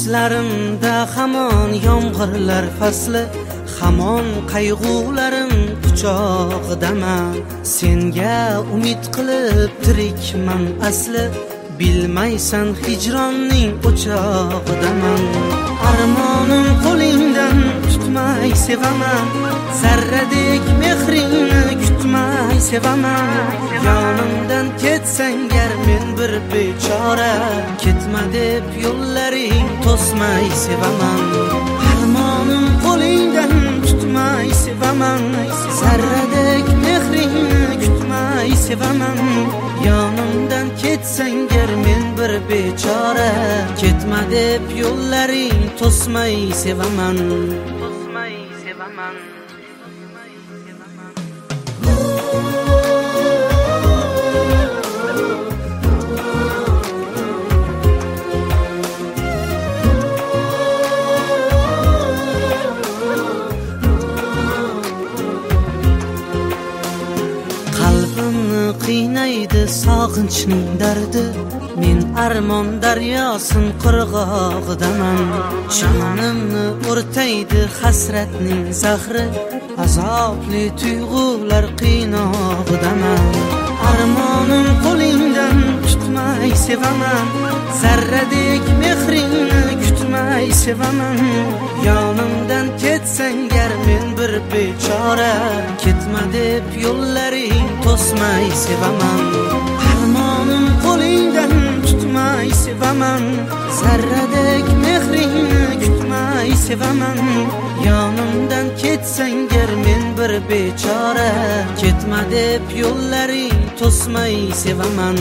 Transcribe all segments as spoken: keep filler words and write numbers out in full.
Ko'zlarimda hamon yomg'irlar fasli, hamon qayg'ularim quchog'idaman. Senga umid qilib tirikman asli, bilmaysan hijronning o'chog'idaman. Armonim qo'lingdan tutmay sevaman, zarradek mehringni kutmay sevaman. Yonimdan ketsang gar men bir bechora, ketma deb yo'llaring to'smay sevaman. Armonim qo'lingdan tutmay sevaman, zarradek mehringni kutmay sevaman. Yonimdan ketsang gar men bir bechora, ketma deb yo'llaring to'smay sevaman. To'smay sevaman. Qalbimni qiynaydi sog'inchning dardi, men armon daryosin qirg'og'idaman. Jonimni o'rtaydi hasratning zahri, azobli tuyg'ular qiynog'idaman. Armonim qo'lingdan tutmay sevaman, zarradek mehringni kutmay sevaman. Yonimdan ketsang gar men bir bechora, ketma deb yo'llaring to'smay sevaman. Armonim qo'lingdan tutmay sevaman, zarradek mehringni kutmay sevaman. Yonimdan ketsang gar men bir bechora, ketma deb yo'llaring to'smay sevaman.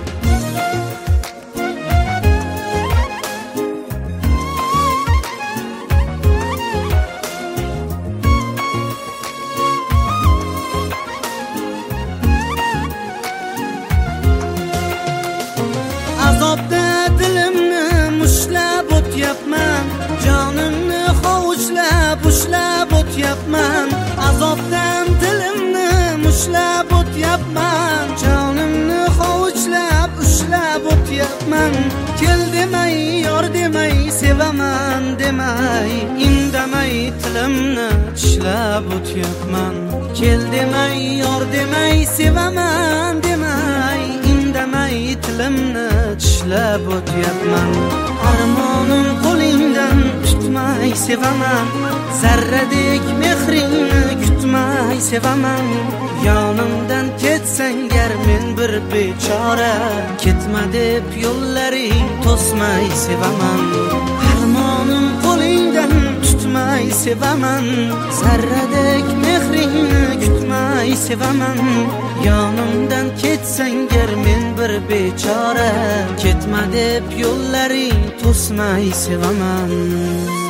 Azobda dilimni mushlab o'tyapman, jonimni hovuchlab ushlab o'tyapman. Azobdan dilimni mushlab o'tyapman, jonimni hovuchlab ushlab o'tyapman. Kel demay, yor demay, sevaman demay, indamay tilimni tishlab o'tyapman. Kel demay, yor demay, sevaman demay, indamay tilimni tishlab o'tyapman. Armonim qo'lingdan tutmay sevaman, zarradek mehringni kutmay sevaman. Yonimdan ketsang gar men bir bechora, ketma deb yo'llaring to'smay sevaman. Armonim qo'lingdan tutmay sevaman, zarradek mehringni kutmay sevaman. Yonimdan ketsang gar men bir bechora, ketma deb yo'llaring to'smay sevaman.